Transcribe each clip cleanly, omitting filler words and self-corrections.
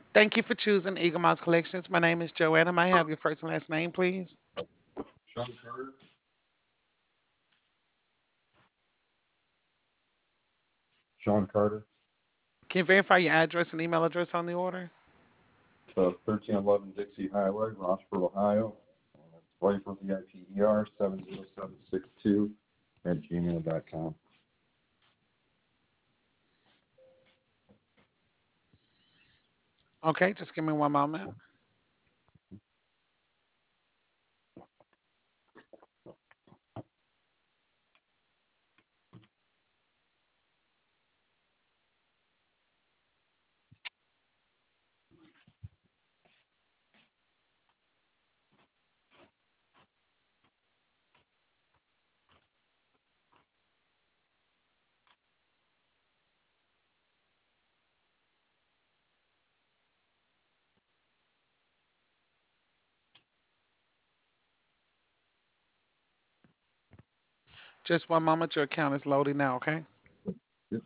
Thank you for choosing Eagle Mouse Collections. My name is Joanna. May I have your first and last name, please? Sean Carter. Sean Carter. Can you verify your address and email address on the order? 1311 Dixie Highway, Rossford, Ohio. Viper VIPER 70762 at gmail.com. Okay, just give me one moment. Just one moment. Your account is loading now, okay? Yep.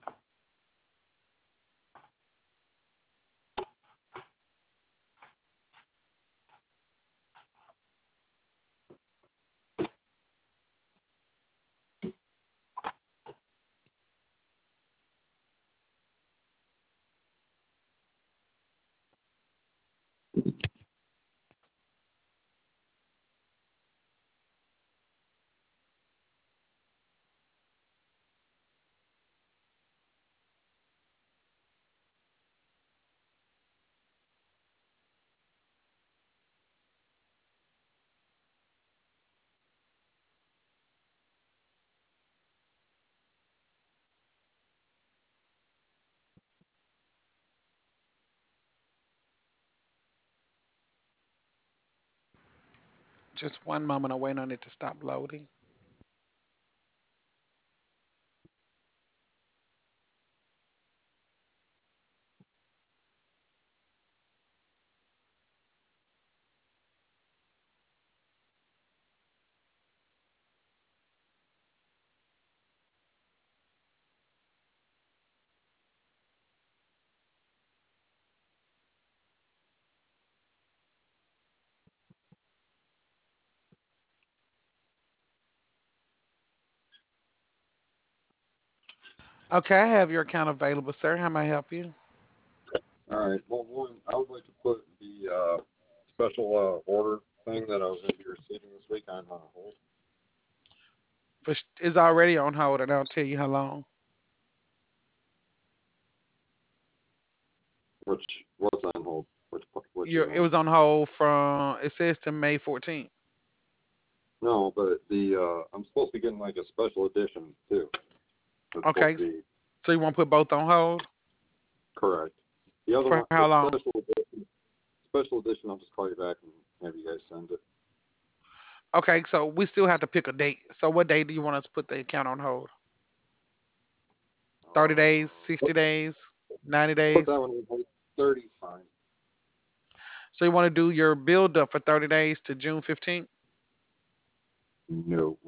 Just one moment. I'm waiting on it to stop loading. Okay, I have your account available, sir. How may I help you? All right. Well, one, I would like to put the special order thing that I was going to be receiving this week on hold. It's already on hold, and I'll tell you how long. Which was on hold. Which It email? was on hold from, it says to May 14th. No, but the I'm supposed to be getting like a special edition too. That's supposed Okay, to be so you want to put both on hold? correct. The other For one, how the long? special edition, I'll just call you back and have you guys send it. Okay, so we still have to pick a date. So what date do you want us to put the account on hold? 30 days, Uh, 60 days, 90 put days? that one in hold. 30 fine. So you want to do your build up for 30 days to June 15th? No,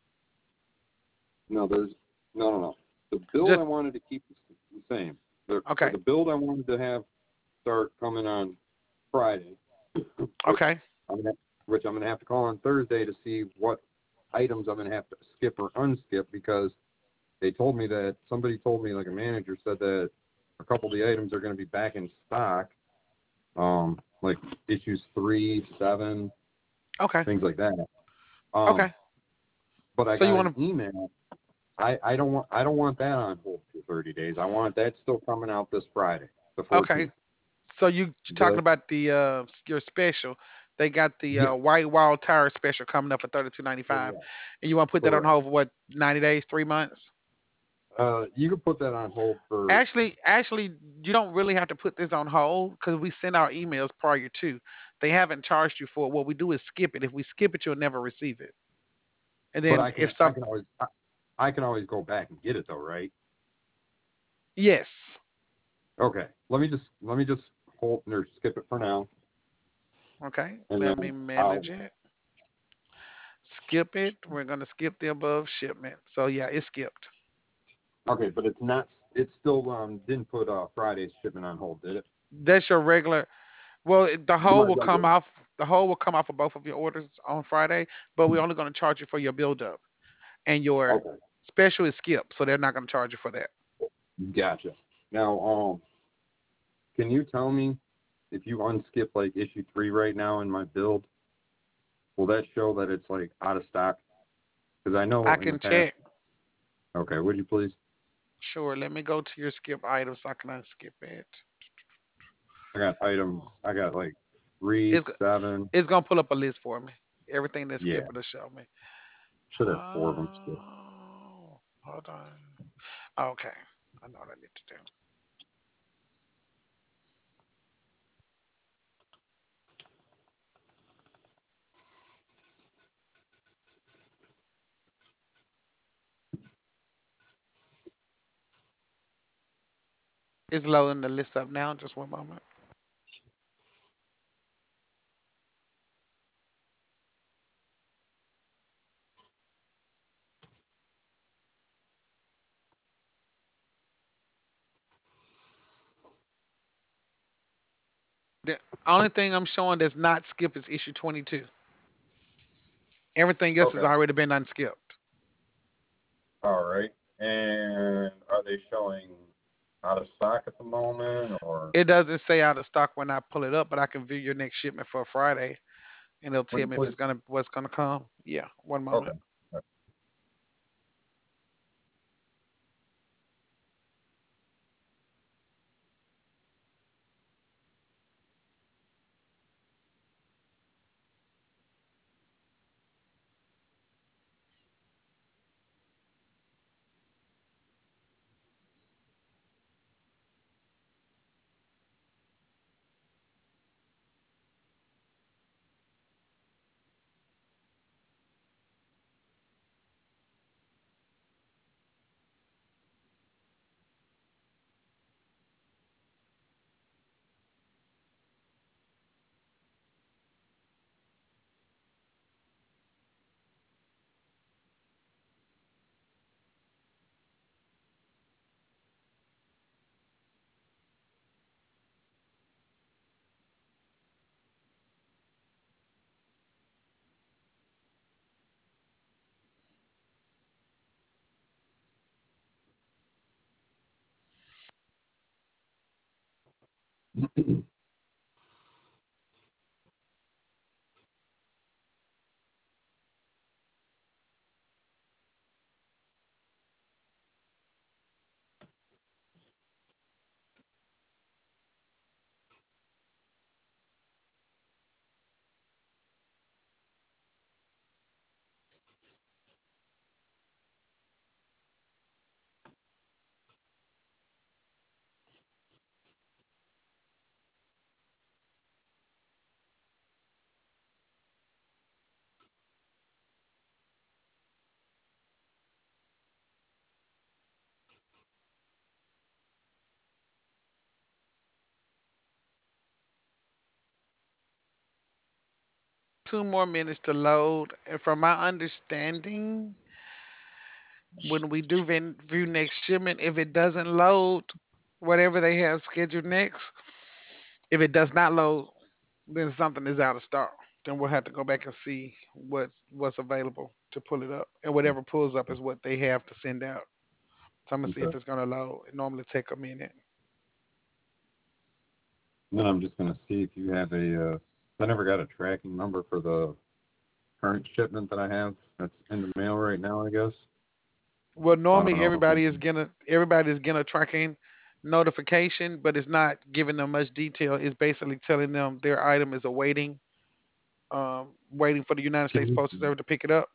no, there's no. The build I Just wanted to keep the same. The okay. build I wanted to have start coming on Friday, which Okay. I'm gonna, which I'm gonna have to call on Thursday to see what items I'm gonna have to skip or unskip because they told me that somebody told me like a manager said that a couple of the items are gonna be back in stock, like issues 3, 7, Okay. things like that. Um, Okay. but I So you got want an to email. I don't want that on hold for 30 days. I want that still coming out this Friday, the okay. 14th. So you talking The about the your special. They got the Yes, white wild tire special coming up for 32.95, correct, and you want to put that on correct. hold for what, 90 days, 3 months? You can put that on hold for. Actually, you don't really have to put this on hold because we send our emails prior to. They haven't charged you for it. What we do is skip it. If we skip it, you'll never receive it. And But then I if can I some, can always I can always go back and get it though, right? yes, Okay. Let me just hold or skip it for now, okay, and let me then I'll. manage it. Skip it. We're gonna skip the above shipment. So yeah, it's skipped. Okay, but it's not. It still didn't put Friday's shipment on hold, did it? That's your regular. Well, the whole My will come regular. off. The whole will come off of both of your orders on Friday, but we're only going to charge you for your build up, and your Okay, special is skip, so they're not going to charge you for that. gotcha. Now, can you tell me if you unskip like issue 3 right now in my build, will that show that it's like out of stock? Because I I know in the can past. check. Okay, would you please? Sure. Let me go to your skip items so I can unskip it. I got items. Oh. I got like 3, It's 7. it's gonna pull up a list for me. Everything that's Yeah, skipping to show me. should have 4 of them skipped. Oh, hold on. Okay, I know what I need to do. It's loading the list up now. Just one moment. The only thing I'm showing that's not skip is issue 22. Everything else has Okay. already been unskipped. All right. And are they showing out of stock at the moment or It doesn't say out of stock when I pull it up, but I can view your next shipment for Friday, and it'll would tell you me if please? it's gonna what's gonna come. Yeah, one Okay. moment. Two more minutes to load. And from my understanding, when we do view next shipment, if it doesn't load, whatever they have scheduled next, if it does not load, then something is out of stock. Then we'll have to go back and see what's available to pull it up, and whatever pulls up is what they have to send out. So I'm gonna see Okay. if it's gonna load. It normally take a minute. Then I'm just gonna see if you have a. I never got a tracking number for the current shipment that I have that's in the mail right now. I guess Well, I don't normally know. everybody is getting a tracking notification, but it's not giving them much detail. It's basically telling them their item is awaiting, waiting for the United Can States Postal you Service to pick it up.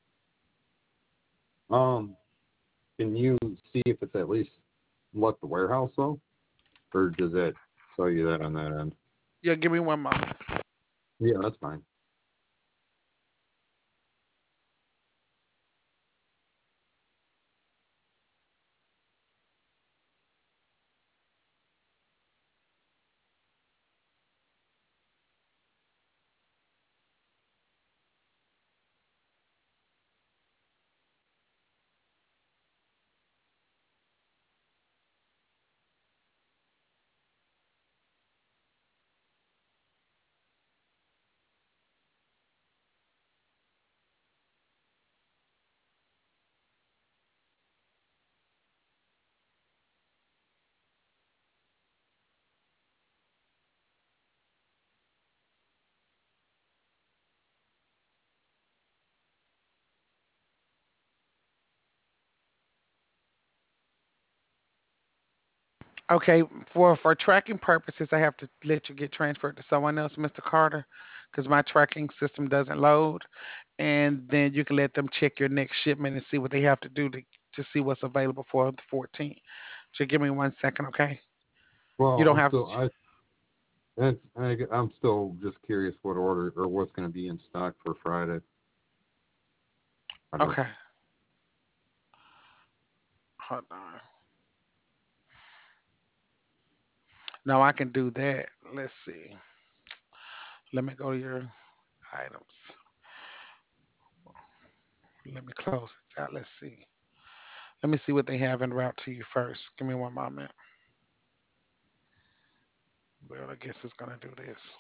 um can you see if it's at least left the warehouse though, or does it tell you that on that end? Yeah, give me one moment. Yeah, that's fine. Okay, for tracking purposes, I have to let you get transferred to someone else, Mr. Carter, because my tracking system doesn't load. And then you can let them check your next shipment and see what they have to do to see what's available for the 14th. So give me 1 second, okay? You Well, don't I'm have to. still I'm still just curious what order or what's going to be in stock for Friday. I don't. Okay, hold on. No, I can do that. Let's see. Let me go to your items. Let me close this out. Let's see. Let me see what they have en route to you first. Give me one moment. Well, I guess it's gonna do this.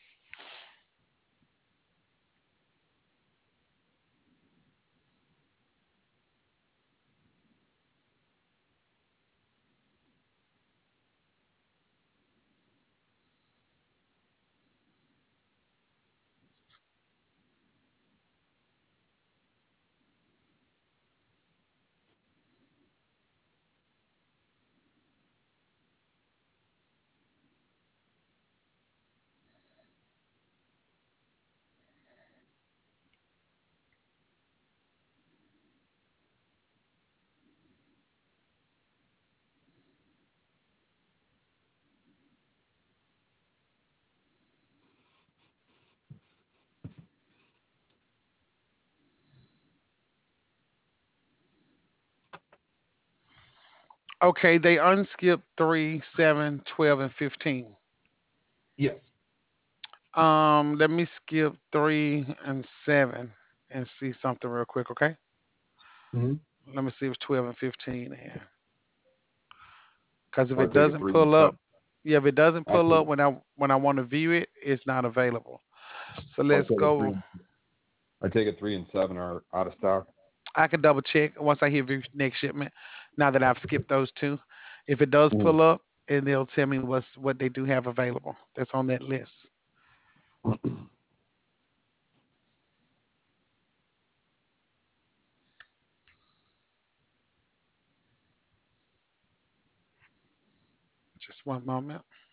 Okay, they unskipped 3, 7, 12, and 15. Yes. Let me skip 3 and 7 and see something real quick, okay? Mm-hmm. Let me see if 12 and 15 here. Because if I it take it doesn't 3 and pull up, 7. yeah, if it doesn't I pull take up when I want to view it, it's not available. So I let's take it go. 3. I take it 3 and 7 are out of stock. I can double check once I hit view next shipment. Now that I've skipped those two, if it does Mm. pull up, and they'll tell me what they do have available. That's on that list. Just one moment.